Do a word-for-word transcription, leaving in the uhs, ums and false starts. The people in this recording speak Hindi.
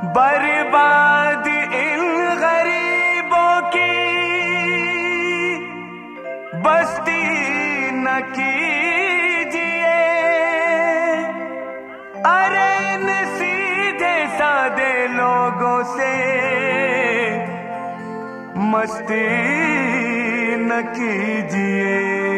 बर्बाद इन गरीबों की बस्ती न कीजिए। अरे इन सीधे सादे लोगों से मस्ती न कीजिए।